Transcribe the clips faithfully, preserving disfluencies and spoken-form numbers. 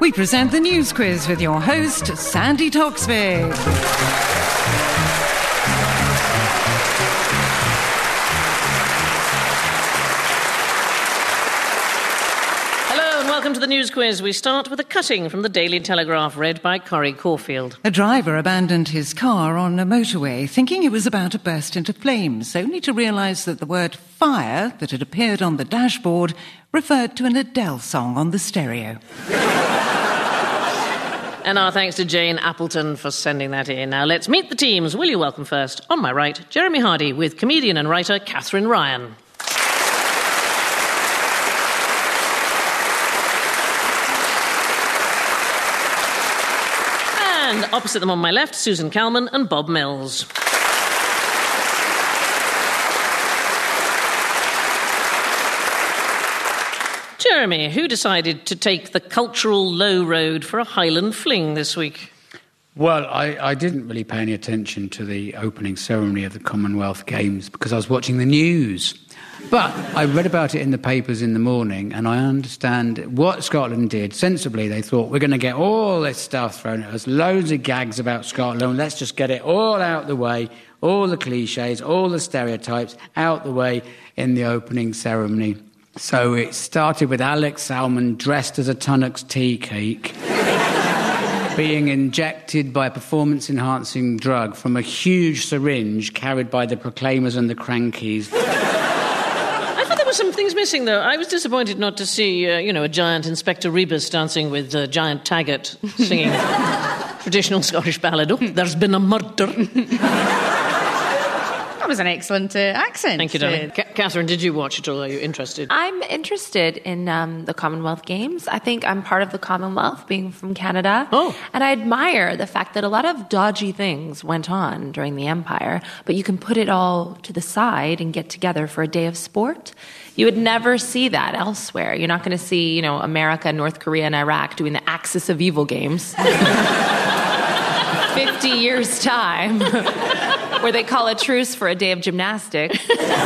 We present the News Quiz with your host, Sandy Toksvig. Welcome to the News Quiz. We start with a cutting from the Daily Telegraph, read by Corrie Caulfield. A driver abandoned his car on a motorway, thinking it was about to burst into flames, only to realise that the word fire that had appeared on the dashboard referred to an Adele song on the stereo. And our thanks to Jane Appleton for sending that in. Now let's meet the teams. Will you welcome first, on my right, Jeremy Hardy with comedian and writer Catherine Ryan. And opposite them on my left, Susan Calman and Bob Mills. Jeremy, who decided to take the cultural low road for a Highland fling this week? Well, I, I didn't really pay any attention to the opening ceremony of the Commonwealth Games because I was watching the news. But I read about it in the papers in the morning, and I understand what Scotland did. Sensibly, they thought, we're going to get all this stuff thrown at us, loads of gags about Scotland, let's just get it all out the way, all the cliches, all the stereotypes out the way in the opening ceremony. So it started with Alex Salmond dressed as a Tunnocks tea cake, being injected by a performance-enhancing drug from a huge syringe carried by the Proclaimers and the Crankies. There were some things missing, though. I was disappointed not to see, uh, you know, a giant Inspector Rebus dancing with a uh, giant Taggart singing traditional Scottish ballad. Oh, there's been a murder. That was an excellent uh, accent. Thank you, darling. C- Catherine, did you watch it, or are you interested? I'm interested in um, the Commonwealth Games. I think I'm part of the Commonwealth, being from Canada. Oh. And I admire the fact that a lot of dodgy things went on during the Empire, but you can put it all to the side and get together for a day of sport. You would never see that elsewhere. You're not going to see, you know, America, North Korea, and Iraq doing the Axis of Evil games. Fifty years' time, where they call a truce for a day of gymnastics.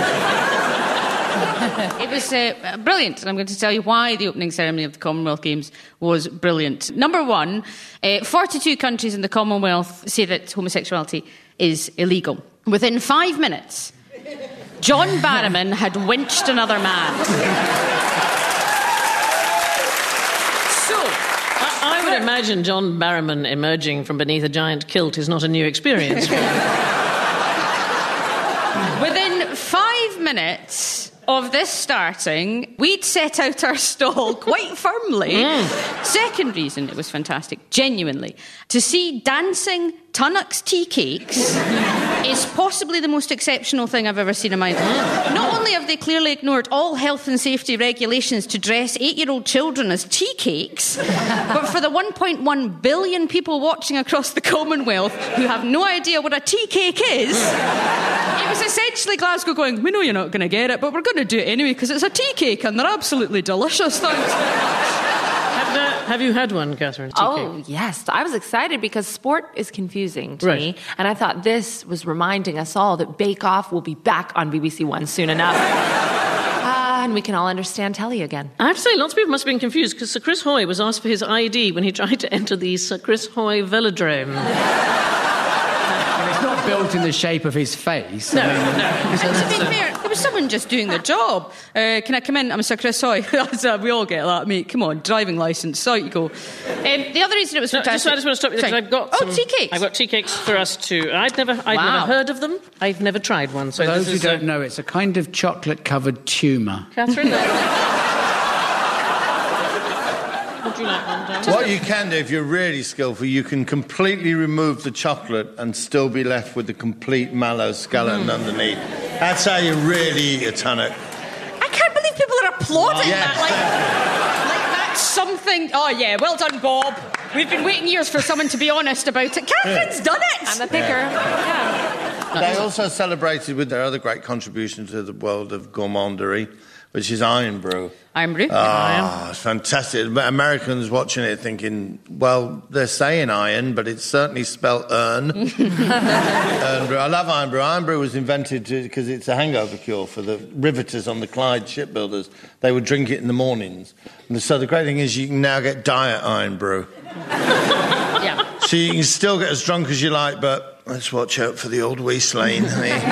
It was uh, brilliant, and I'm going to tell you why the opening ceremony of the Commonwealth Games was brilliant. Number one, uh, forty-two countries in the Commonwealth say that homosexuality is illegal. Within five minutes, John Barrowman had winched another man. So, I, I would imagine John Barrowman emerging from beneath a giant kilt is not a new experience. Within five minutes of this starting, we'd set out our stall quite firmly. Mm. Second reason it was fantastic, genuinely, to see dancing Tunnocks tea cakes is possibly the most exceptional thing I've ever seen in my life. Not only have they clearly ignored all health and safety regulations to dress eight-year-old children as tea cakes, but for the one point one billion people watching across the Commonwealth who have no idea what a tea cake is, it was essentially Glasgow going, we know you're not going to get it, but we're going to do it anyway because it's a tea cake and they're absolutely delicious. Thanks very much. Have, uh, have you had one, Catherine? Oh, cake? Yes. I was excited because sport is confusing to right. me. And I thought this was reminding us all that Bake Off will be back on B B C One soon enough. uh, and we can all understand telly again. I have to say, lots of people must have been confused because Sir Chris Hoy was asked for his I D when he tried to enter the Sir Chris Hoy velodrome. It's not built in the shape of his face. No, I mean, no. And to be fair, there was someone just doing the job. Uh, can I come in? I'm Sir Chris Hoy. We all get that, mate. Come on, driving licence. So you go. Um, the other reason it was No, fantastic... just, I just want to stop you there, Sorry. because I've got Oh, some, tea cakes. I've got tea cakes for us to... I'd never, I'd Wow. never heard of them. I've never tried one. So For those this who is, don't uh, know, it's a kind of chocolate-covered tumour. Catherine, would you like one, darling? What you can do, if you're really skillful, you can completely remove the chocolate and still be left with the complete mallow skeleton mm. underneath. That's how you really eat a Tunnock. I can't believe people are applauding Yes, that. Like, like that's something... Oh, yeah, well done, Bob. We've been waiting years for someone to be honest about it. Catherine's done it. I'm the picker. Yeah. yeah. They also celebrated with their other great contribution to the world of gourmandery, which is Irn-Bru. Irn-Bru. Ah, it's fantastic. Americans watching it thinking, well, they're saying iron, but it's certainly spelt Ern. Irn-Bru. I love Irn-Bru. Irn-Bru was invented because it's a hangover cure for the riveters on the Clyde shipbuilders. They would drink it in the mornings. And so the great thing is you can now get diet Irn-Bru. Yeah. So you can still get as drunk as you like, but let's watch out for the old Weaslane.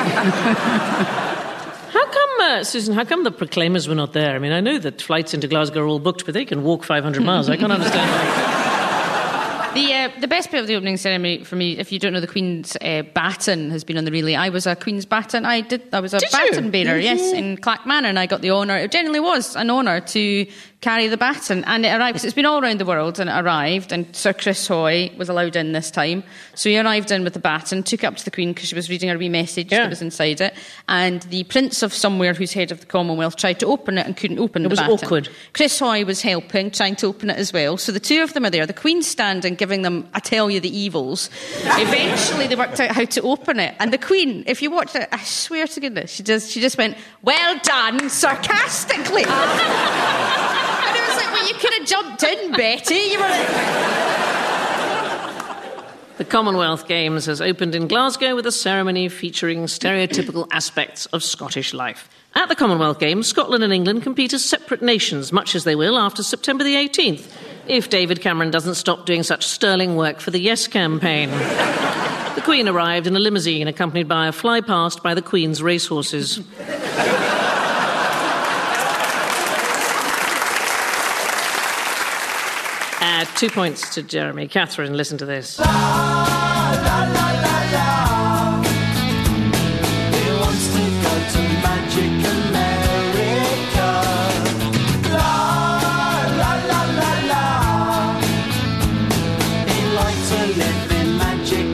How come, uh, Susan, how come the Proclaimers were not there? I mean, I know that flights into Glasgow are all booked, but they can walk five hundred miles. I can't understand why. The, uh, the best bit of the opening ceremony for me, if you don't know, the Queen's uh, baton has been on the relay. I was a Queen's baton. I did. I was a did baton you? bearer, Mm-hmm. yes, in Clackmannan, and I got the honour. It genuinely was an honour to carry the baton, and it arrived. It's been all around the world, and it arrived. And Sir Chris Hoy was allowed in this time, so he arrived in with the baton, took it up to the Queen because she was reading her wee message Yeah. that was inside it, and the Prince of somewhere, who's head of the Commonwealth, tried to open it and couldn't open It the was baton. awkward. Chris Hoy was helping, trying to open it as well. So the two of them are there. The Queen's standing, giving them, I tell you, the evils. Eventually, they worked out how to open it. And the Queen, if you watch it, I swear to goodness, she just she just went, "Well done," sarcastically. And it was like, well, you could have jumped in, Betty. You were like... The Commonwealth Games has opened in Glasgow with a ceremony featuring stereotypical aspects of Scottish life. At the Commonwealth Games, Scotland and England compete as separate nations, much as they will after September the eighteenth, if David Cameron doesn't stop doing such sterling work for the Yes campaign. The Queen arrived in a limousine accompanied by a fly-past by the Queen's racehorses. Add two points to Jeremy. Catherine, listen to this. La, la, la, la, la. He wants to go to Magic America. La, la, la, la, la. He'd like to live in Magic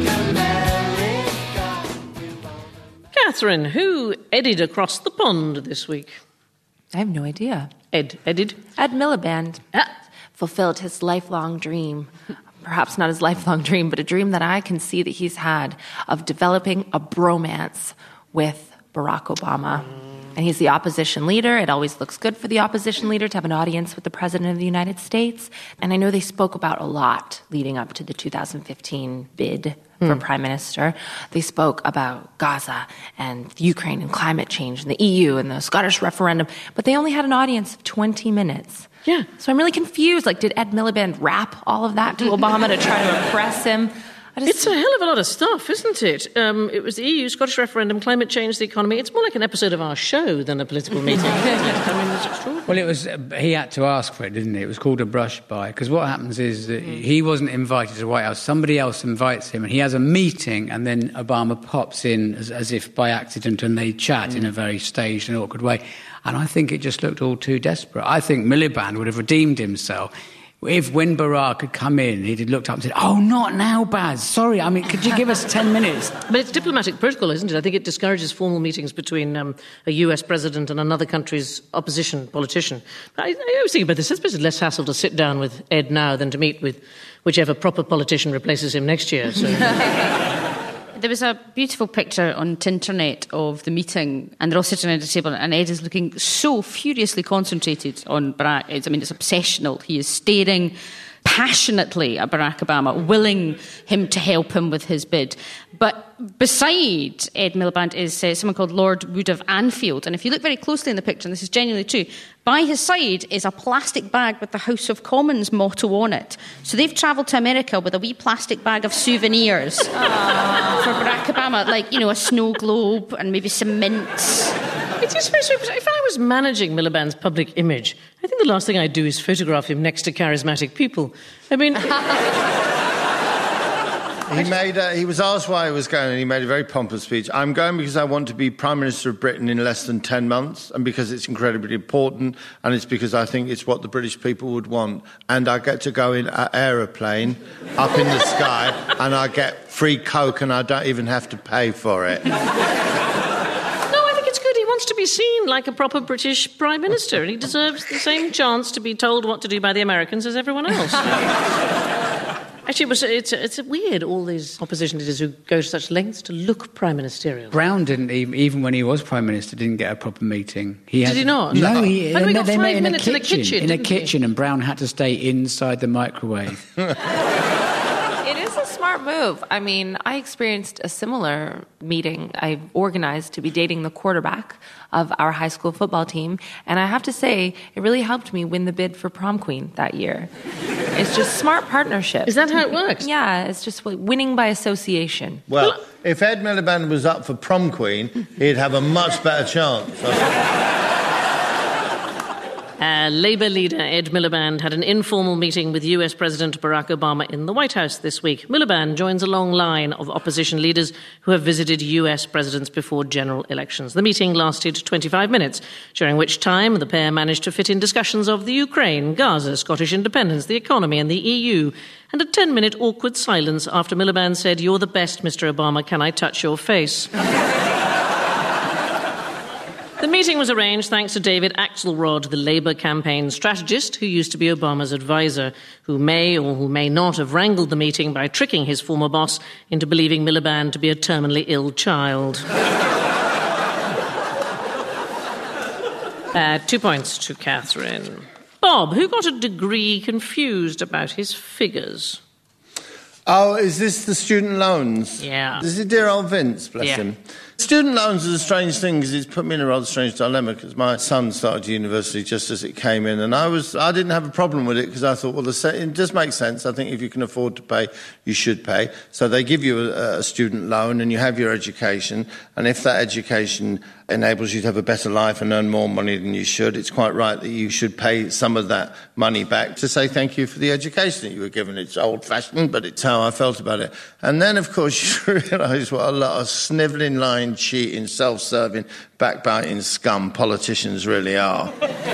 America. Catherine, who eddied across the pond this week? I have no idea. Ed, edded? Ed Miliband Ah. fulfilled his lifelong dream. Perhaps not his lifelong dream, but a dream that I can see that he's had of developing a bromance with Barack Obama. And he's the opposition leader. It always looks good for the opposition leader to have an audience with the President of the United States. And I know they spoke about a lot leading up to the two thousand fifteen bid for Mm. Prime Minister. They spoke about Gaza and Ukraine and climate change and the E U and the Scottish referendum. But they only had an audience of twenty minutes. Yeah. So I'm really confused. Like, did Ed Miliband rap all of that to Obama to try to impress him? I just, It's a hell of a lot of stuff, isn't it? Um, it was the E U, Scottish referendum, climate change, the economy. It's more like an episode of our show than a political meeting. I mean, it's extraordinary. Well, it was. Uh, he had to ask for it, didn't he? It was called a brush by. Because what happens is that he wasn't invited to the White House. Somebody else invites him, and he has a meeting, and then Obama pops in as, as if by accident, and they chat mm. in a very staged and awkward way. And I think it just looked all too desperate. I think Miliband would have redeemed himself if, when Barack had come in, he'd have looked up and said, "Oh, not now, Baz. Sorry, I mean, could you give us ten minutes?" But it's diplomatic protocol, isn't it? I think it discourages formal meetings between um, a U S president and another country's opposition politician. I, I was thinking about this. I suppose it's less hassle to sit down with Ed now than to meet with whichever proper politician replaces him next year. So. There was a beautiful picture on Tinternet of the meeting, and they're all sitting around the table, and Ed is looking so furiously concentrated on Barack. It's, I mean, it's obsessional. He is staring passionately at Barack Obama, willing him to help him with his bid. But beside Ed Miliband is uh, someone called Lord Wood of Anfield. And if you look very closely in the picture, and this is genuinely true, by his side is a plastic bag with the House of Commons motto on it. So they've travelled to America with a wee plastic bag of souvenirs for Barack Obama, like, you know, a snow globe and maybe some mints. It is very strange. If I was managing Miliband's public image, I think the last thing I'd do is photograph him next to charismatic people. I mean... He made. A, he was asked why he was going, and he made a very pompous speech. I'm going because I want to be Prime Minister of Britain in less than ten months, and because it's incredibly important, and it's because I think it's what the British people would want. And I get to go in an aeroplane up in the sky, and I get free Coke, and I don't even have to pay for it. No, I think it's good. He wants to be seen like a proper British Prime Minister, and he deserves the same chance to be told what to do by the Americans as everyone else. Actually, it was, it's, it's weird, all these opposition leaders who go to such lengths to look prime ministerial. Brown didn't even, even when he was prime minister, didn't get a proper meeting. He Did had, he not? No, he, But we got they five met in a minutes in a kitchen, kitchen, in a didn't we? kitchen, and Brown had to stay inside the microwave. It is a smart move. I mean, I experienced a similar meeting I organized to be dating the quarterback of our high school football team, and I have to say, it really helped me win the bid for prom queen that year. It's just smart partnership. Is that how it works? Yeah, it's just winning by association. Well, if Ed Miliband was up for prom queen, he'd have a much better chance. Uh, Labour leader Ed Miliband had an informal meeting with U S President Barack Obama in the White House this week. Miliband joins a long line of opposition leaders who have visited U S presidents before general elections. The meeting lasted twenty-five minutes, during which time the pair managed to fit in discussions of the Ukraine, Gaza, Scottish independence, the economy and the E U, and a ten-minute awkward silence after Miliband said, "You're the best, Mister Obama, can I touch your face?" The meeting was arranged thanks to David Axelrod, the Labour campaign strategist who used to be Obama's advisor, who may or who may not have wrangled the meeting by tricking his former boss into believing Miliband to be a terminally ill child. uh, two points to Catherine. Bob, who got a degree confused about his figures? Oh, is this the student loans? Yeah. This is dear old Vince, bless Yeah. him. Student loans is a strange thing because it's put me in a rather strange dilemma because my son started university just as it came in, and I was I didn't have a problem with it because I thought, well, the se- it just makes sense. I think if you can afford to pay, you should pay. So they give you a, a student loan and you have your education, and if that education enables you to have a better life and earn more money than you should, it's quite right that you should pay some of that money back to say thank you for the education that you were given. It's old-fashioned, but it's how I felt about it. And then, of course, you realise what a lot of snivelling, lying, cheating, self-serving, backbiting scum politicians really are.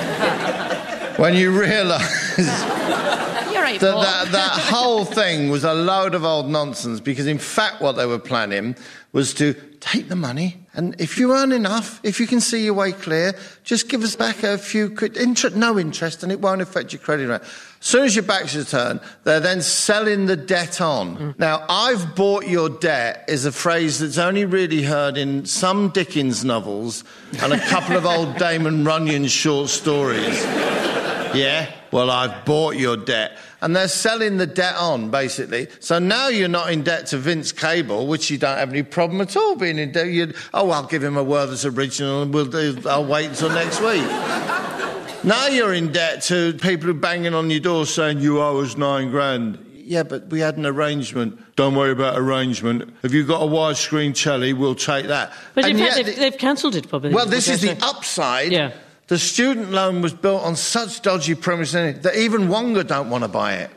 When you realise You're right, that, Bob. that that whole thing was a load of old nonsense, because in fact what they were planning was to take the money, and if you earn enough, if you can see your way clear, just give us back a few quid, interest, no interest, and it won't affect your credit rate. As soon as your back's turned, they're then selling the debt on. Mm. Now, I've bought your debt is a phrase that's only really heard in some Dickens novels and a couple of old Damon Runyon short stories. Yeah? Well, I've bought your debt. And they're selling the debt on, basically. So now you're not in debt to Vince Cable, which you don't have any problem at all being in debt. You'd, oh, I'll give him a Werther's original and we'll do, I'll wait until next week. Now you're in debt to people who are banging on your door saying, you owe us nine grand. Yeah, but we had an arrangement. Don't worry about arrangement. If you've got a widescreen telly, we'll take that. But And in fact, yet they've, the- they've cancelled it, probably. well, this is the Okay. upside. Yeah. The student loan was built on such dodgy premises that even Wonga don't want to buy it.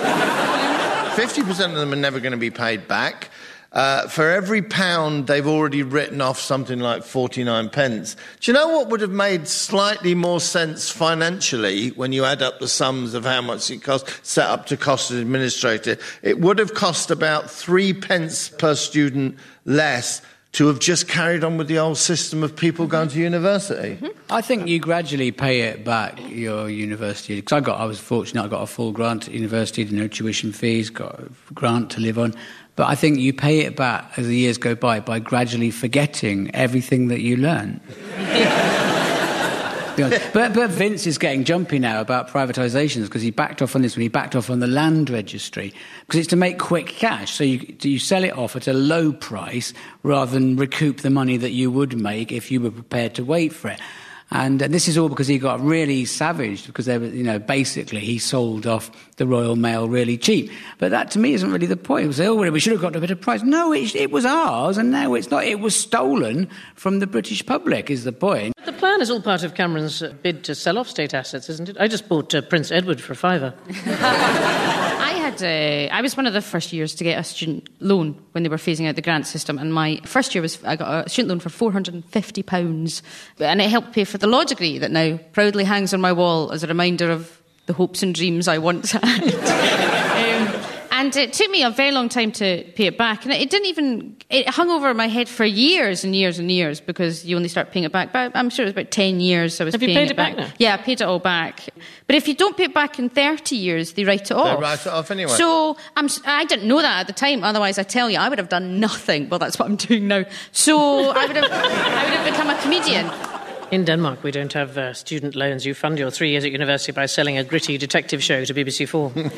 fifty percent of them are never going to be paid back. Uh, for every pound, they've already written off something like forty-nine pence. Do you know what would have made slightly more sense financially when you add up the sums of how much it cost, set up to cost an administrator? It would have cost about three pence per student less to have just carried on with the old system of people going to university. I think you gradually pay it back, your university. Because I got, I was fortunate, I got a full grant at university, no tuition fees, got a grant to live on. But I think you pay it back as the years go by by gradually forgetting everything that you learn. but, but Vince is getting jumpy now about privatisations because he backed off on this when he backed off on the land registry because it's to make quick cash. So you, you sell it off at a low price rather than recoup the money that you would make if you were prepared to wait for it. And uh, this is all because he got really savaged because, they were, you know, basically he sold off the Royal Mail really cheap. But that, to me, isn't really the point. We say, oh, well, we should have got a better price. No, it, it was ours, and now it's not. It was stolen from the British public, is the point. The plan is all part of Cameron's uh, bid to sell off state assets, isn't it? I just bought uh, Prince Edward for a fiver. I had, uh, I was one of the first years to get a student loan when they were phasing out the grant system, and my first year was I got a student loan for four hundred and fifty pounds, and it helped pay for the law degree that now proudly hangs on my wall as a reminder of the hopes and dreams I once had. um, And it took me a very long time to pay it back. And it didn't even, it hung over my head for years and years and years because you only start paying it back. But I'm sure it was about ten years I was Have you paying paid it it back back. now? Yeah, I paid it all back. But if you don't pay it back in thirty years, they write it off. write it off anyway. So I'm, s- I didn't know that at the time. Otherwise, I tell you, I would have done nothing. Well, that's what I'm doing now. So I would have, I would have become a comedian. In Denmark, we don't have uh, student loans. You fund your three years at university by selling a gritty detective show to B B C Four. Do you know,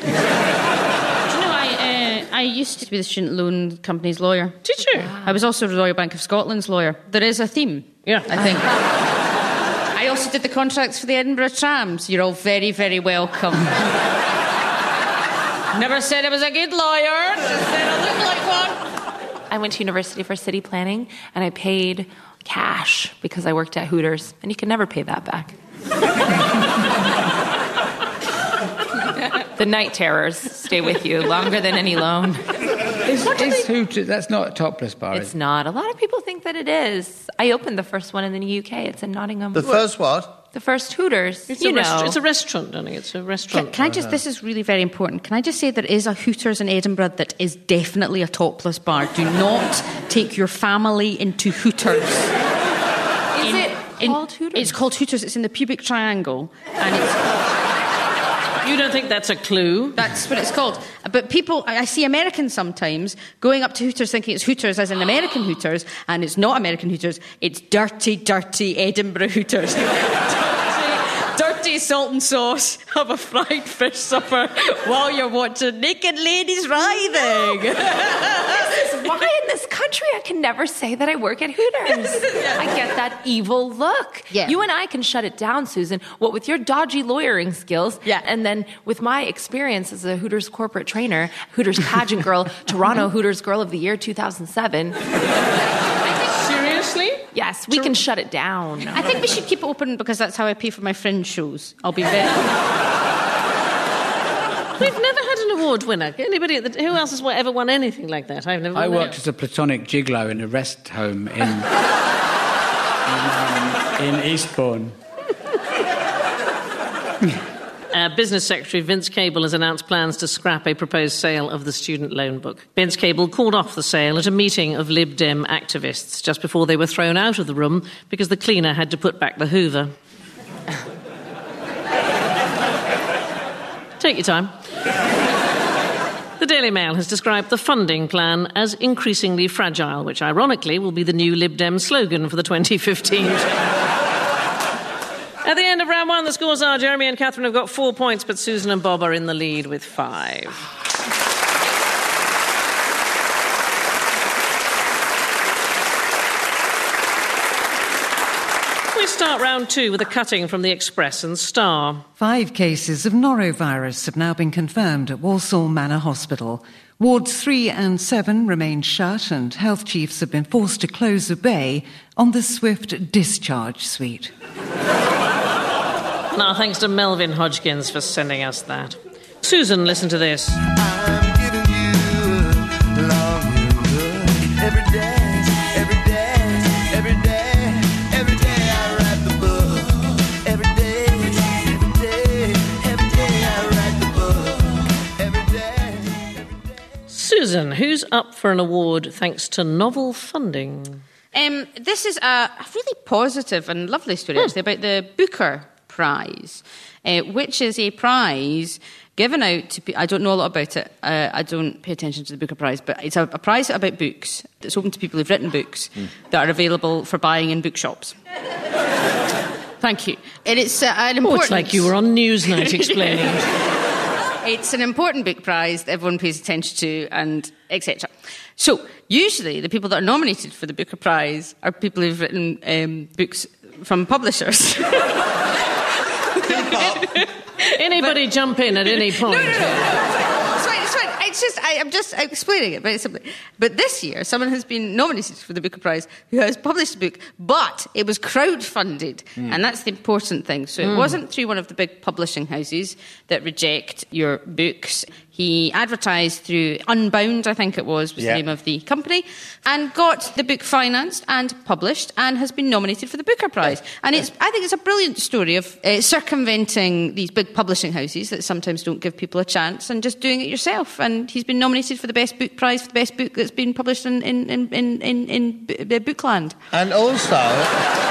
I, uh, I used to be the student loan company's lawyer. Did you? I was also the Royal Bank of Scotland's lawyer. There is a theme, Yeah. I think. I also did the contracts for the Edinburgh trams. You're all very, very welcome. Never said I was a good lawyer. Just said I look like one. I went to university for city planning, and I paid cash because I worked at Hooters, and you can never pay that back. The night terrors stay with you longer than any loan. Is, is Hooters, that's not a topless bar, is It's it? not. A lot of people think that it is. I opened the first one in the U K. It's in Nottingham. The first what? The first Hooters. It's, you a know. rest- it's a restaurant, darling. It's a Can, restaurant. can I just, this is really very important. Can I just say there is a Hooters in Edinburgh that is definitely a topless bar. Do not take your family into Hooters. Is In- it in- called Hooters? It's called Hooters. It's in the pubic triangle. And it's... You don't think that's a clue? That's what it's called. But people, I I see Americans sometimes going up to Hooters thinking it's Hooters as in American Hooters, and it's not American Hooters. It's dirty, dirty Edinburgh Hooters. dirty, dirty salt and sauce. Have a fried fish supper while you're watching naked ladies writhing. Why in this country I can never say that I work at Hooters? I get that evil look. Yeah. You and I can shut it down, Susan. What with your dodgy lawyering skills, Yeah. and then with my experience as a Hooters corporate trainer, Hooters pageant girl, Toronto Hooters Girl of the Year two thousand seven. Seriously? Yes, we can shut it down. I think we should keep it open because that's how I pay for my fringe shows. I'll be very... We've never had an award winner. Anybody? At the, who else has ever won anything like that? I've never. I won worked it. as a platonic gigolo in a rest home in, in, um, in Eastbourne. Uh, Business Secretary Vince Cable has announced plans to scrap a proposed sale of the student loan book. Vince Cable called off the sale at a meeting of Lib Dem activists just before they were thrown out of the room because the cleaner had to put back the Hoover. Take your time. The Daily Mail has described the funding plan as increasingly fragile, which ironically will be the new Lib Dem slogan for the twenty fifteen. At the end of round one, the scores are Jeremy and Catherine have got four points, but Susan and Bob are in the lead with five. We start round two with a cutting from the Express and Star. Five cases of norovirus have now been confirmed at Walsall Manor Hospital. Wards three and seven remain shut, and health chiefs have been forced to close a bay on the Swift discharge suite. Now, thanks to Melvin Hodgkins for sending us that. Susan, listen to this. I'm giving you love every day, every day, every day, every day I write the book. Every day, every day, every day I write the book. Every day, every day. Susan, who's up for an award thanks to novel funding? Um, this is a really positive and lovely story, actually, about the Booker Prize, uh, which is a prize given out to pe- I don't know a lot about it. Uh, I don't pay attention to the Booker Prize, but it's a, a prize about books that's open to people who've written books mm. that are available for buying in bookshops. Thank you. And it's uh, an important... Oh, it's like you were on Newsnight explaining it. It's an important book prize that everyone pays attention to, and et cetera. So, usually, the people that are nominated for the Booker Prize are people who've written um, books from publishers. Anybody but, jump in at any point? No, no, no. It's fine, it's fine. It's just, I, I'm just explaining it very simply. But this year, someone has been nominated for the Booker Prize who has published a book, but it was crowdfunded. Mm. And that's the important thing. So it mm. wasn't through one of the big publishing houses that reject your books. He advertised through Unbound, I think it was, was Yeah. the name of the company, and got the book financed and published and has been nominated for the Booker Prize. And it's, I think it's a brilliant story of uh, circumventing these big publishing houses that sometimes don't give people a chance and just doing it yourself. And he's been nominated for the Best Book Prize for the best book that's been published in, in, in, in, in, in B- B- Bookland. And also...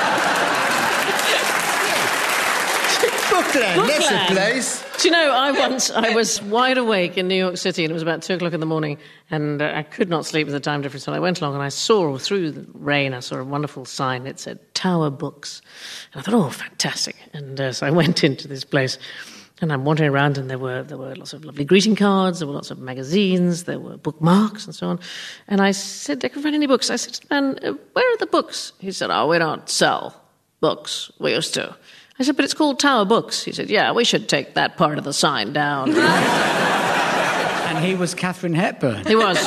Bookland, that's a Bookland. place. Do you know, I once, I was wide awake in New York City, and it was about two o'clock in the morning, and uh, I could not sleep with the time difference, so I went along and I saw, through the rain, I saw a wonderful sign. It said Tower Books. And I thought, oh, fantastic. And uh, so I went into this place, and I'm wandering around, and there were there were lots of lovely greeting cards, there were lots of magazines, there were bookmarks, and so on. And I said, I can find any books. I said to the man, uh, where are the books? He said, oh, we don't sell books. We used to. I said, but it's called Tower Books. He said, yeah, we should take that part of the sign down. And he was Catherine Hepburn. He was.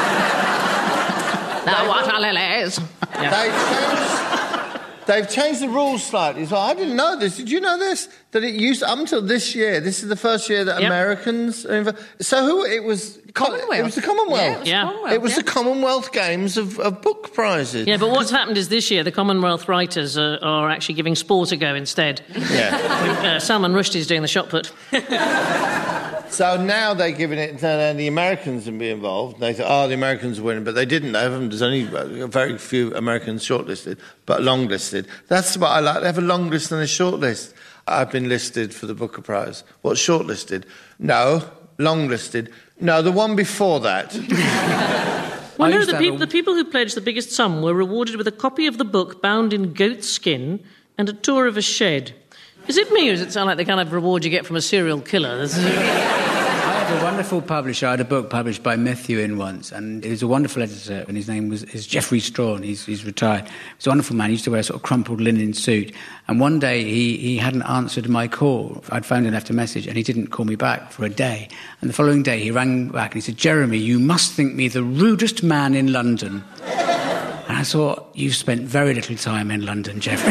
The water lilies. Yeah. They've changed, they've changed the rules slightly. So I didn't know this. Did you know this? That it used, up until this year, this is the first year that Yep. Americans... Are inv- so who... It was... Commonwealth. It was the Commonwealth. Yeah, it was Yeah. Commonwealth, It was yeah. the Commonwealth Games of, of book prizes. Yeah, but what's happened is this year the Commonwealth writers are, are actually giving sport a go instead. Yeah. Uh, Salman Rushdie's doing the shot put. So now they're giving it, and the Americans can be involved. They thought, oh, the Americans are winning, but they didn't. They haven't. There's only very few Americans shortlisted, but long listed. That's what I like. They have a long list and a short list. I've been listed for the Booker Prize. What's shortlisted? No. Long listed? No, the one before that. Well, I no, used the, to have peop- a- the people who pledged the biggest sum were rewarded with a copy of the book bound in goat skin and a tour of a shed. Is it me, or does it sound like the kind of reward you get from a serial killer? This is- I had a wonderful publisher. I had a book published by Methuen once, and he was a wonderful editor, and his name was is Geoffrey Strawn. He's, he's retired. He's a wonderful man. He used to wear a sort of crumpled linen suit. And one day he, he hadn't answered my call. I'd phoned and left a message, and he didn't call me back for a day. And the following day he rang back and he said, Jeremy, you must think me the rudest man in London. And I thought, you've spent very little time in London, Geoffrey.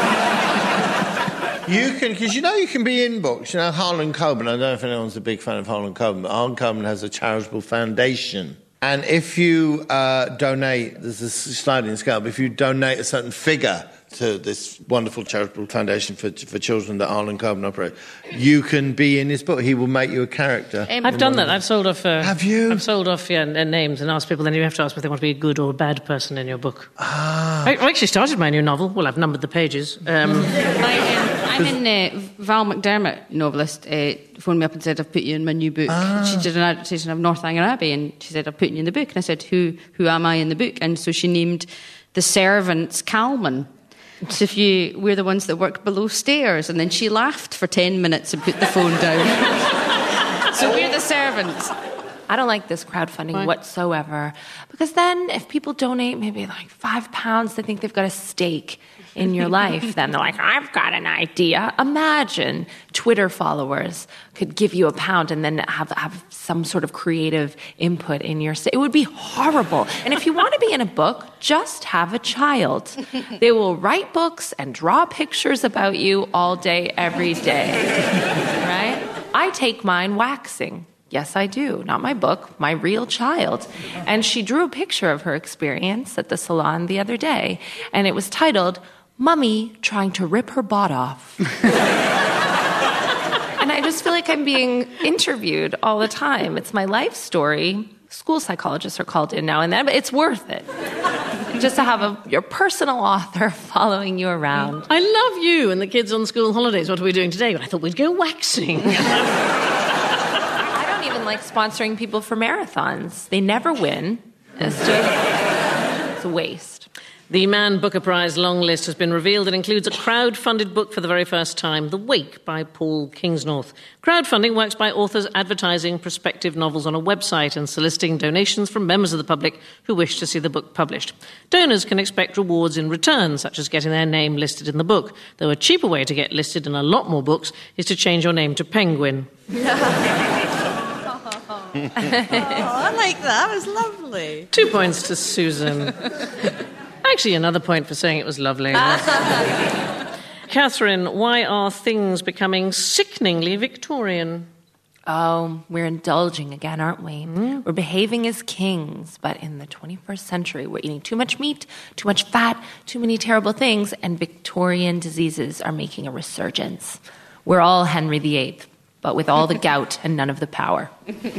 You can, because you know you can be in books. You know, Harlan Coben, I don't know if anyone's a big fan of Harlan Coben, but Harlan Coben has a charitable foundation. And if you uh, donate, there's a sliding scale, but if you donate a certain figure to this wonderful charitable foundation for for children that Harlan Coben operate, you can be in his book. He will make you a character. I've done that. I've sold off... Uh, Have you? I've sold off yeah, n- names and asked people, then you have to ask whether they want to be a good or a bad person in your book. Ah. I, I actually started my new novel. Well, I've numbered the pages. Um, I, um, I'm in uh, Val McDermott, novelist, uh, phoned me up and said, I've put you in my new book. She did an adaptation of Northanger Abbey, and she said, I've put you in the book. And I said, who who am I in the book? And so she named the servants Calman. So if you, we're the ones that work below stairs. And then she laughed for ten minutes and put the phone down. So we're the servants. I don't like this crowdfunding Why? whatsoever. Because then if people donate maybe like five pounds, they think they've got a stake in your life. Then they're like, I've got an idea. Imagine Twitter followers could give you a pound and then have, have some sort of creative input in your... It would be horrible. And if you want to be in a book, just have a child. They will write books and draw pictures about you all day, every day. Right? I take mine waxing. Yes, I do. Not my book, my real child. And she drew a picture of her experience at the salon the other day, and it was titled, Mummy Trying to Rip Her Bot Off. And I just feel like I'm being interviewed all the time. It's my life story. School psychologists are called in now and then, but it's worth it. Just to have a, your personal author following you around. I love you and the kids on school holidays. What are we doing today? Well, I thought we'd go waxing. I don't even like sponsoring people for marathons. They never win. It's just it's a waste. The Man Booker Prize long list has been revealed. It includes a crowd-funded book for the very first time, The Wake by Paul Kingsnorth. Crowdfunding works by authors advertising prospective novels on a website and soliciting donations from members of the public who wish to see the book published. Donors can expect rewards in return, such as getting their name listed in the book, though a cheaper way to get listed in a lot more books is to change your name to Penguin. Oh, I like that. It was lovely. Two points to Susan. Actually, another point for saying it was lovely. Catherine, why are things becoming sickeningly Victorian? Oh, we're indulging again, aren't we? Mm. We're behaving as kings, but in the twenty-first century, we're eating too much meat, too much fat, too many terrible things, and Victorian diseases are making a resurgence. We're all Henry the Eighth, but with all the gout and none of the power.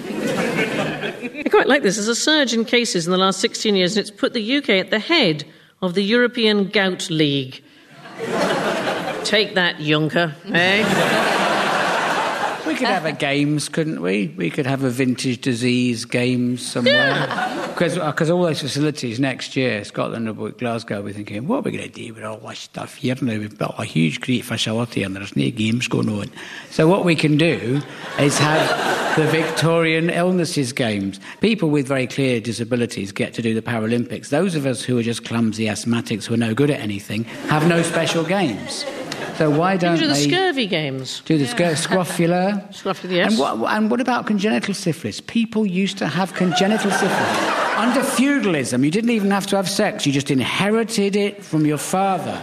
I quite like this. There's a surge in cases in the last sixteen years, and it's put the U K at the head of the European Gout League. Take that, Juncker, eh? We could have a games, couldn't we? We could have a vintage disease games somewhere. Because yeah. all those facilities next year, Scotland or Glasgow, will be thinking, what are we going to do with all this stuff here now? We've built a huge, great facility and there's no games going on. So what we can do is have the Victorian illnesses games. People with very clear disabilities get to do the Paralympics. Those of us who are just clumsy asthmatics who are no good at anything have no special games. So why don't you do the they scurvy games? Do the yeah. scrofula? Scrofula, yes. And what, and what about congenital syphilis? People used to have congenital syphilis. Under feudalism, you didn't even have to have sex. You just inherited it from your father.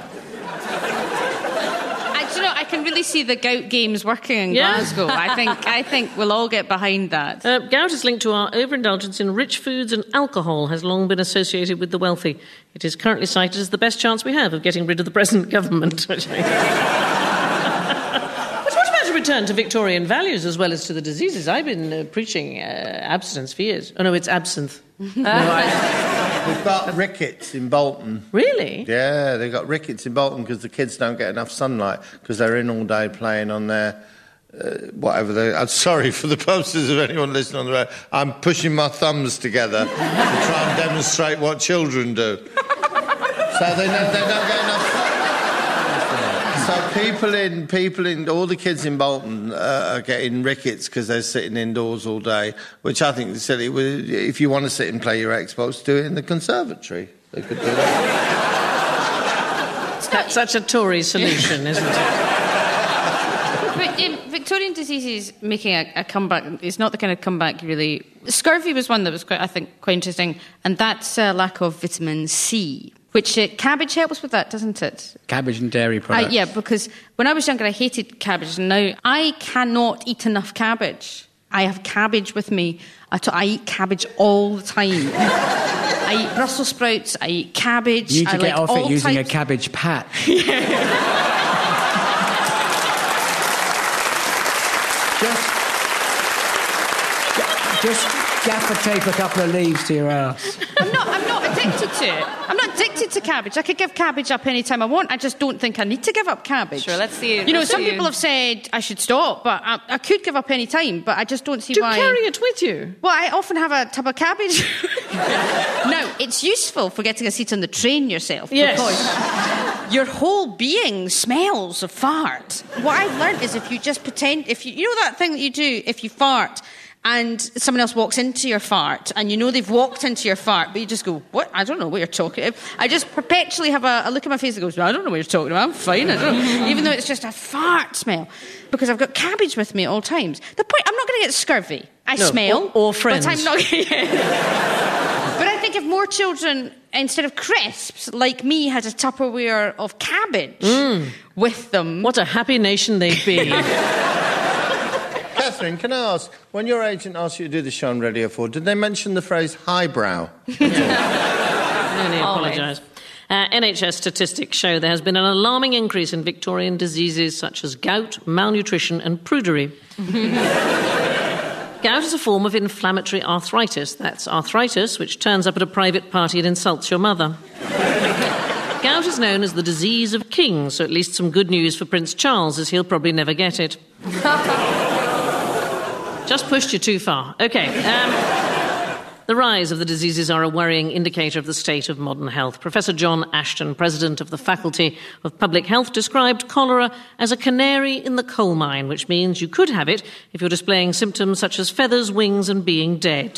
I, do you know, I can really see the gout games working in yeah. Glasgow. I think, I think we'll all get behind that. Uh, gout is linked to our overindulgence in rich foods, and alcohol has long been associated with the wealthy. It is currently cited as the best chance we have of getting rid of the present government. Which but what about a return to Victorian values as well as to the diseases? I've been uh, preaching uh, abstinence for years. Oh, no, it's absinthe. no, I... We've got rickets in Bolton. Really? Yeah, they've got rickets in Bolton because the kids don't get enough sunlight because they're in all day playing on their... Uh, whatever they... I'm sorry for the purposes of anyone listening on the road. I'm pushing my thumbs together to try and demonstrate what children do. So they don't, they don't get enough... So people in... people in... all the kids in Bolton uh, are getting rickets because they're sitting indoors all day, which I think is silly. If you want to sit and play your Xbox, do it in the conservatory. They could do that. That's such a Tory solution, isn't it? But um, Victorian disease is making a, a comeback. It's not the kind of comeback, really. Scurvy was one that was, quite, I think, quite interesting, and that's a lack of vitamin C, which uh, cabbage helps with that, doesn't it? Cabbage and dairy products. Uh, yeah, because when I was younger, I hated cabbage, and now I cannot eat enough cabbage. I have cabbage with me. I, t- I eat cabbage all the time. I eat Brussels sprouts, I eat cabbage. You need to I get like off it using types... a cabbage patch. Just, just gaffer tape a couple of leaves to your ass. I'm not, I'm not addicted to it. I'm not addicted to cabbage. I could give cabbage up any time I want. I just don't think I need to give up cabbage. Sure, let's see. You know, let's some see. people have said I should stop, but I, I could give up any time, but I just don't see Do why... Do carry it with you? Well, I often have a tub of cabbage. No, it's useful for getting a seat on the train yourself. Yes. Because your whole being smells of fart. What I've learned is if you just pretend... if you, you know that thing that you do if you fart... and someone else walks into your fart, and you know they've walked into your fart, but you just go, what? I don't know what you're talking about. I just perpetually have a, a look at my face that goes, I don't know what you're talking about, I'm fine, I don't know. Even though it's just a fart smell. Because I've got cabbage with me at all times. The point, I'm not going to get scurvy. I no, smell. Or, or friends. But I'm not... But I think if more children, instead of crisps, like me, had a Tupperware of cabbage mm. with them... What a happy nation they'd be. Catherine, can I ask, when your agent asked you to do the show on Radio four, did they mention the phrase highbrow? Really apologise. Uh, N H S statistics show there has been an alarming increase in Victorian diseases such as gout, malnutrition and prudery. Gout is a form of inflammatory arthritis. That's arthritis which turns up at a private party and insults your mother. Gout is known as the disease of kings, so at least some good news for Prince Charles, as he'll probably never get it. Just pushed you too far. OK. Um, the rise of the diseases are a worrying indicator of the state of modern health. Professor John Ashton, president of the Faculty of Public Health, described cholera as a canary in the coal mine, which means you could have it if you're displaying symptoms such as feathers, wings and being dead.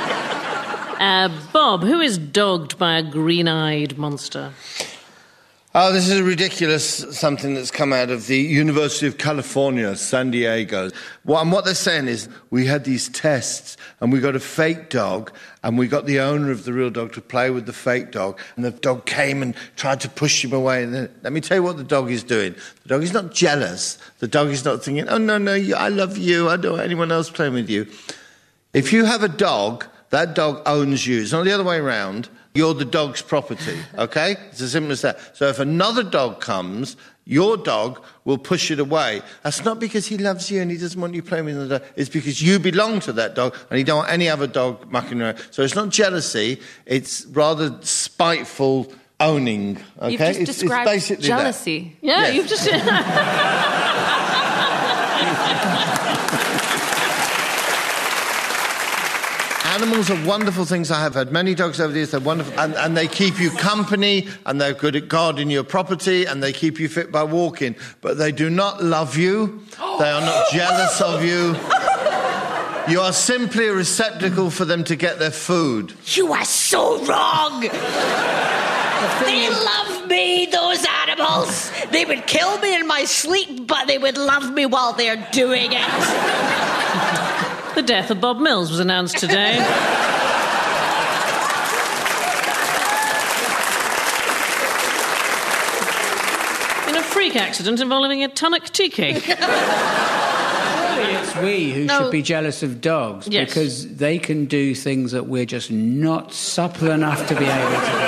uh, Bob, who is dogged by a green-eyed monster? Oh, this is a ridiculous something that's come out of the University of California, San Diego. Well, and what they're saying is we had these tests and we got a fake dog and we got the owner of the real dog to play with the fake dog, and the dog came and tried to push him away. And then, let me tell you what the dog is doing. The dog is not jealous. The dog is not thinking, oh, no, no, I love you. I don't want anyone else playing with you. If you have a dog, that dog owns you. It's not the other way around. You're the dog's property, okay? It's as simple as that. So if another dog comes, your dog will push it away. That's not because he loves you and he doesn't want you playing with the dog. It's because you belong to that dog and he don't want any other dog mucking around. So it's not jealousy. It's rather spiteful owning, okay? You've just it's, described it's basically jealousy. That. Yeah, Yes. you've just... Animals are wonderful things. I have had many dogs over the years. They're wonderful. And, and they keep you company, and they're good at guarding your property, and they keep you fit by walking. But they do not love you. They are not jealous of you. You are simply a receptacle for them to get their food. You are so wrong. They love me, those animals. They would kill me in my sleep, but they would love me while they're doing it. The death of Bob Mills was announced today. In a freak accident involving a Tunnock tea cake. It's we who No. should be jealous of dogs Yes. because they can do things that we're just not supple enough to be able to do.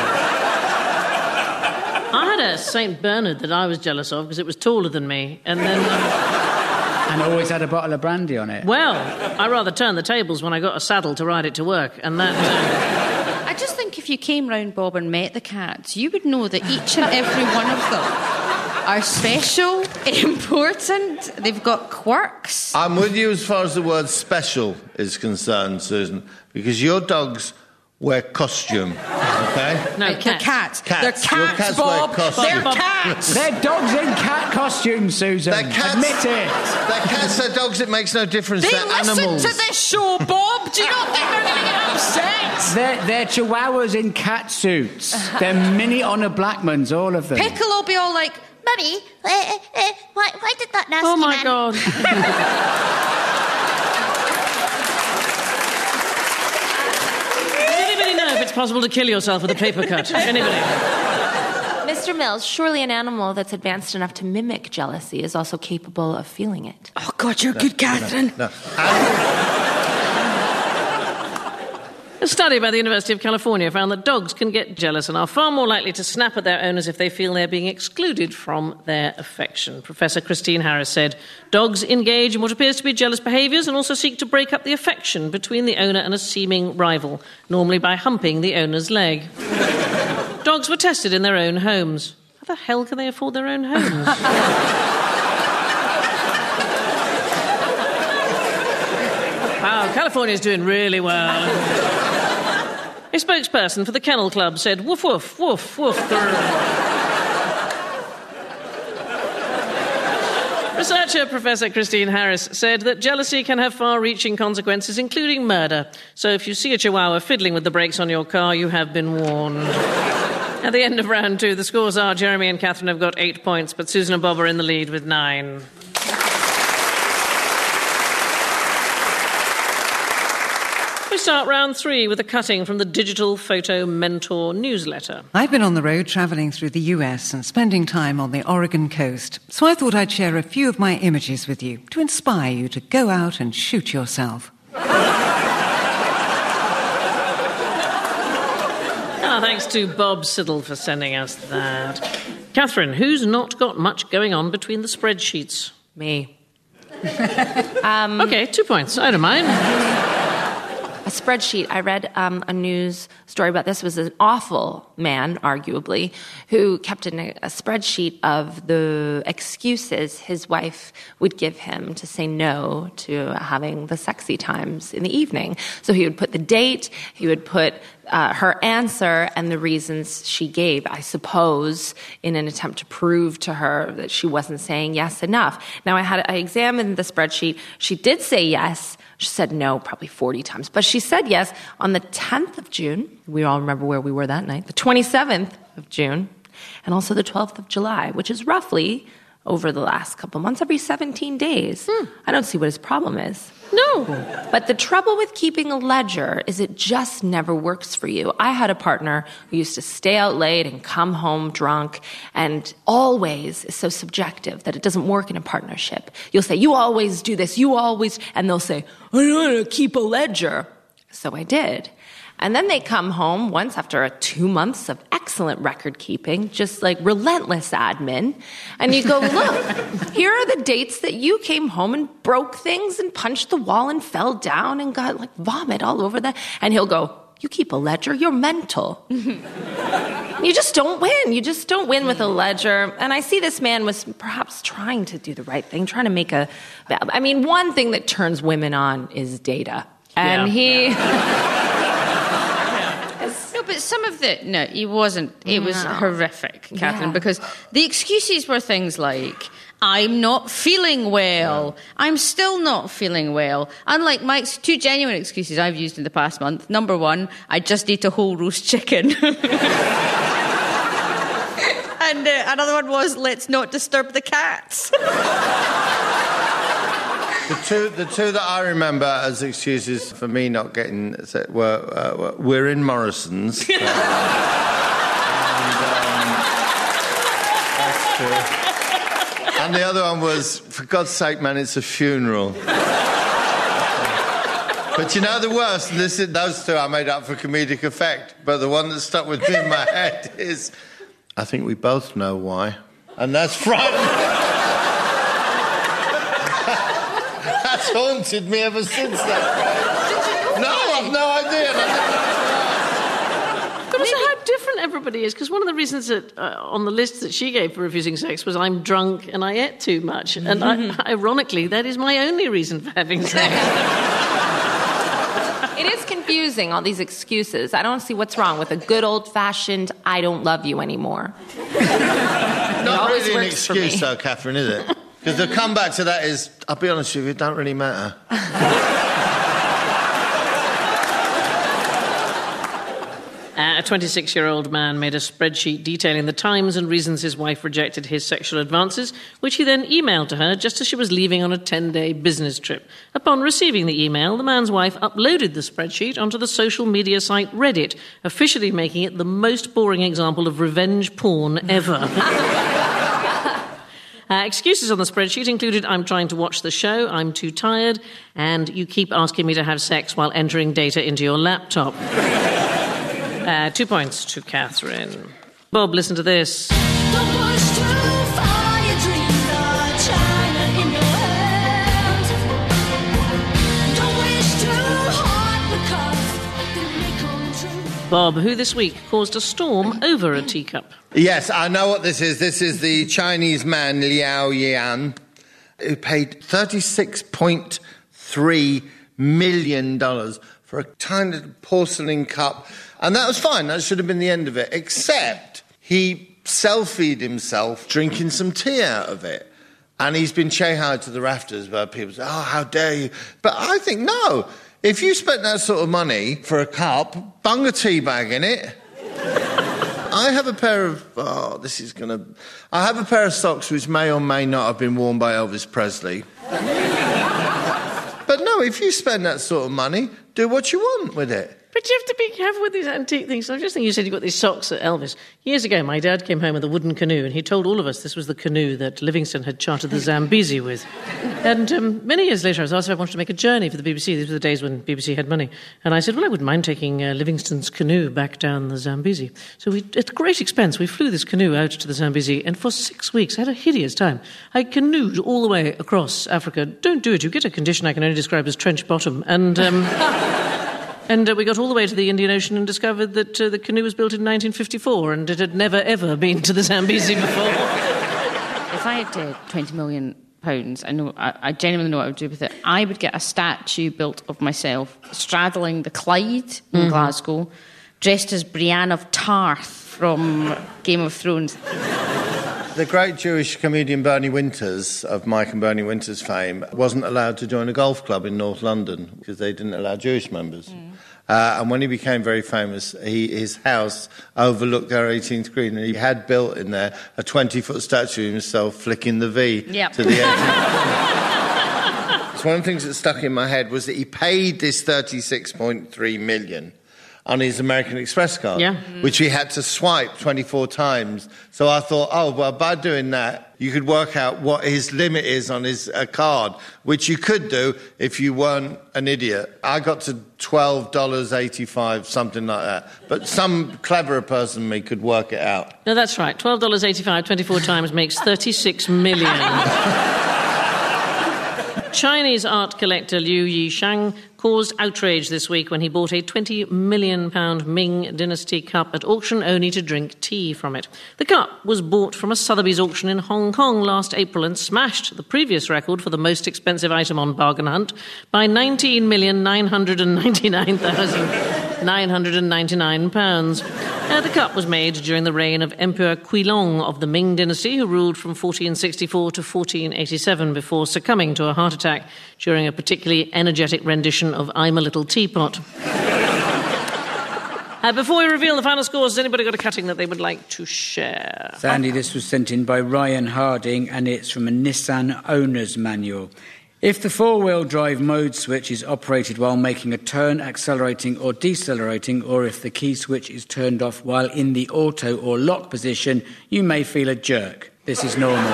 I had a Saint Bernard that I was jealous of because it was taller than me, and then... Um, And always had a bottle of brandy on it. well, I rather turned the tables when I got a saddle to ride it to work, and that... Uh, I just think if you came round, Bob, and met the cats, you would know that each and every one of them are special, important, they've got quirks. I'm with you as far as the word special is concerned, Susan, because your dogs wear costume, okay? no, They're cats. cats. Cats. They're Your cats, cats wear Bob. costume. They're Bob. cats. They're dogs in cat costumes, Susan. They're cats. Admit it. They're cats, they're dogs, it makes no difference. They They're listen animals. to this show, Bob. Do you not think they're going to get upset? They're, they're chihuahuas in cat suits. They're mini Honor Blackmans, all of them. Pickle will be all like, Mummy, uh, uh, uh, why, why did that nasty Oh, my man... God. Does anybody know if it's possible to kill yourself with a paper cut? Anybody? Mister Mills, surely an animal that's advanced enough to mimic jealousy is also capable of feeling it. Oh, God, you're good, Catherine. No. A study by the University of California found that dogs can get jealous and are far more likely to snap at their owners if they feel they're being excluded from their affection. Professor Christine Harris said, dogs engage in what appears to be jealous behaviours and also seek to break up the affection between the owner and a seeming rival, normally by humping the owner's leg. Dogs were tested in their own homes. How the hell can they afford their own homes? Wow, California's doing really well. A spokesperson for the Kennel Club said, woof, woof, woof, woof. Researcher Professor Christine Harris said that jealousy can have far-reaching consequences, including murder. So if you see a chihuahua fiddling with the brakes on your car, you have been warned. At the end of round two, the scores are Jeremy and Catherine have got eight points, but Susan and Bob are in the lead with nine. We start round three with a cutting from the Digital Photo Mentor newsletter. I've been on the road travelling through the U S and spending time on the Oregon coast, so I thought I'd share a few of my images with you to inspire you to go out and shoot yourself. Ah, thanks to Bob Siddle for sending us that. Catherine, who's not got much going on between the spreadsheets? Me. Um, OK, two points. I don't mind. A spreadsheet. I read um, a news story about this. It was an awful man, arguably, who kept in a, a spreadsheet of the excuses his wife would give him to say no to having the sexy times in the evening. So he would put the date, he would put uh, her answer and the reasons she gave, I suppose, in an attempt to prove to her that she wasn't saying yes enough. Now, I had I examined the spreadsheet. She did say yes. She said no probably forty times. But she said yes on the tenth of June. We all remember where we were that night. The twenty-seventh of June. and also the twelfth of July, which is roughly, over the last couple months, every seventeen days. Hmm. I don't see what his problem is. No. But the trouble with keeping a ledger is it just never works for you. I had a partner who used to stay out late and come home drunk, and always is so subjective that it doesn't work in a partnership. You'll say, you always do this, you always, and they'll say, I don't want to keep a ledger. So I did. And then they come home once after a two months of excellent record keeping, just like relentless admin. And you go, look, here are the dates that you came home and broke things and punched the wall and fell down and got like vomit all over that. And he'll go, you keep a ledger, you're mental. You just don't win. You just don't win with a ledger. And I see this man was perhaps trying to do the right thing, trying to make a, I mean, one thing that turns women on is data. And yeah. he... No, but some of the... No, he wasn't. It was No. horrific, Catherine, Yeah. because the excuses were things like, I'm not feeling well. I'm still not feeling well. Unlike Mike's two genuine excuses I've used in the past month. Number one, I just ate a whole roast chicken. And uh, another one was, let's not disturb the cats. The two, the two that I remember as excuses for me not getting were, uh, were we're in Morrison's. and, um, that's true. And the other one was, for God's sake, man, it's a funeral. But you know the worst, and this is, those two I made up for comedic effect, but the one that stuck with me in my head is, I think we both know why, and that's frightening. That's haunted me ever since that. No, I've no idea. But also how different everybody is, because one of the reasons that uh, on the list that she gave for refusing sex was I'm drunk and I ate too much. And I, ironically, that is my only reason for having sex. It is confusing, all these excuses. I don't see what's wrong with a good old-fashioned I don't love you anymore. Not always really an works for excuse, me. though, Catherine, is it? Because the comeback to that is, I'll be honest with you, it don't really matter. Uh, a twenty-six-year-old man made a spreadsheet detailing the times and reasons his wife rejected his sexual advances, which he then emailed to her just as she was leaving on a ten-day business trip. Upon receiving the email, the man's wife uploaded the spreadsheet onto the social media site Reddit, officially making it the most boring example of revenge porn ever. Uh, excuses on the spreadsheet included, I'm trying to watch the show, I'm too tired, and you keep asking me to have sex while entering data into your laptop. Uh, two points to Catherine. Bob, listen to this. Don't push too far, your dreams are China in your hands. Don't wish too hard because they may come true. Bob, who this week caused a storm over a teacup? Yes, I know what this is. This is the Chinese man, Liao Yan, who paid thirty-six point three million dollars for a tiny porcelain cup. And that was fine. That should have been the end of it. Except he selfied himself drinking some tea out of it. And he's been chehaied to the rafters where people say, oh, how dare you. But I think, no. If you spent that sort of money for a cup, bung a tea bag in it. I have a pair of... Oh, this is going to... I have a pair of socks which may or may not have been worn by Elvis Presley. But no, if you spend that sort of money, do what you want with it. But you have to be careful with these antique things. I just think you said you got these socks at Elvis. Years ago, my dad came home with a wooden canoe, and he told all of us this was the canoe that Livingston had chartered the Zambezi with. And um, many years later, I was asked if I wanted to make a journey for the B B C. These were the days when B B C had money. And I said, well, I wouldn't mind taking uh, Livingston's canoe back down the Zambezi. So we, at great expense, we flew this canoe out to the Zambezi, and for six weeks, I had a hideous time. I canoed all the way across Africa. Don't do it. You get a condition I can only describe as trench bottom. And... Um, And uh, we got all the way to the Indian Ocean and discovered that uh, the canoe was built in nineteen fifty-four and it had never, ever been to the Zambezi before. If I had uh, twenty million pounds, I know I, I genuinely know what I would do with it. I would get a statue built of myself straddling the Clyde in Mm-hmm. Glasgow, dressed as Brienne of Tarth from Game of Thrones. The great Jewish comedian Bernie Winters, of Mike and Bernie Winters fame, wasn't allowed to join a golf club in North London because they didn't allow Jewish members. Mm. Uh, and when he became very famous, he, his house overlooked their eighteenth green, and he had built in there a twenty-foot statue of himself flicking the V Yep. to the eighteenth. So one of the things that stuck in my head was that he paid this thirty-six point three million on his American Express card, Yeah. which he had to swipe twenty-four times. So I thought, oh, well, by doing that, you could work out what his limit is on his uh, card, which you could do if you weren't an idiot. I got to twelve dollars eighty-five, something like that. But some cleverer person than me could work it out. No, that's right. twelve dollars eighty-five, twenty-four times makes thirty-six million. Chinese art collector Liu Yishang caused outrage this week when he bought a twenty million pound Ming Dynasty cup at auction only to drink tea from it. The cup was bought from a Sotheby's auction in Hong Kong last April and smashed the previous record for the most expensive item on Bargain Hunt by nineteen million nine hundred ninety-nine thousand nine hundred ninety-nine pounds. Uh, the cup was made during the reign of Emperor Qilong of the Ming Dynasty, who ruled from fourteen sixty-four to fourteen eighty-seven before succumbing to a heart attack during a particularly energetic rendition of I'm a Little Teapot. uh, before we reveal the final scores, has anybody got a cutting that they would like to share? Sandy, this was sent in by Ryan Harding, and it's from a Nissan owner's manual. If the four-wheel drive mode switch is operated while making a turn, accelerating or decelerating, or if the key switch is turned off while in the auto or lock position, you may feel a jerk. This is normal.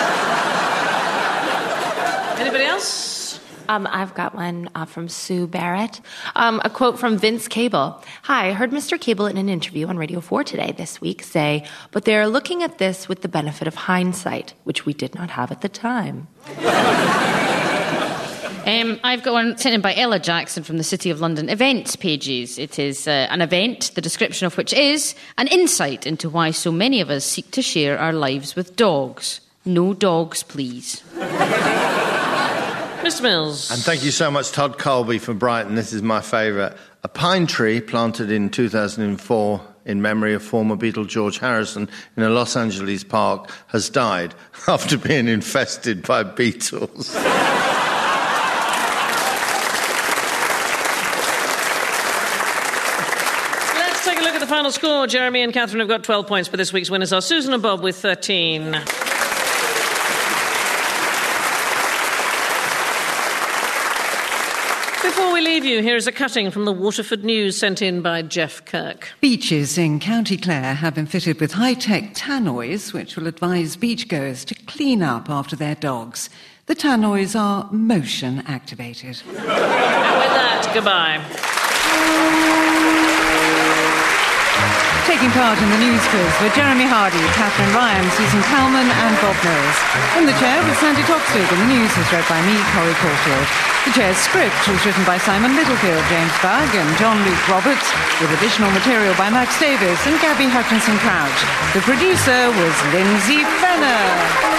Anybody else? Um, I've got one uh, from Sue Barrett. Um, a quote from Vince Cable. Hi, I heard Mister Cable in an interview on Radio four today this week say, but they're looking at this with the benefit of hindsight, which we did not have at the time. Um, I've got one sent in by Ella Jackson from the City of London events pages. It is uh, an event, the description of which is an insight into why so many of us seek to share our lives with dogs. No dogs, please. Mister Mills. And thank you so much, Todd Colby, for Brighton. This is my favourite. A pine tree planted in two thousand four in memory of former Beatle George Harrison in a Los Angeles park has died after being infested by beetles. Take a look at the final score. Jeremy and Catherine have got twelve points, but this week's winners are Susan and Bob with thirteen. Before we leave you, here is a cutting from the Waterford News sent in by Jeff Kirk. Beaches in County Clare have been fitted with high-tech tannoys, which will advise beachgoers to clean up after their dogs. The tannoys are motion-activated. And with that, goodbye. Taking part in the news quiz were Jeremy Hardy, Catherine Ryan, Susan Kalman and Bob Mills. In the chair was Sandy Toxvig, and the news was read by me, Corrie Caulfield. The chair's script was written by Simon Littlefield, James Bugg and John Luke Roberts, with additional material by Max Davis and Gabby Hutchinson Crouch. The producer was Lindsay Fenner.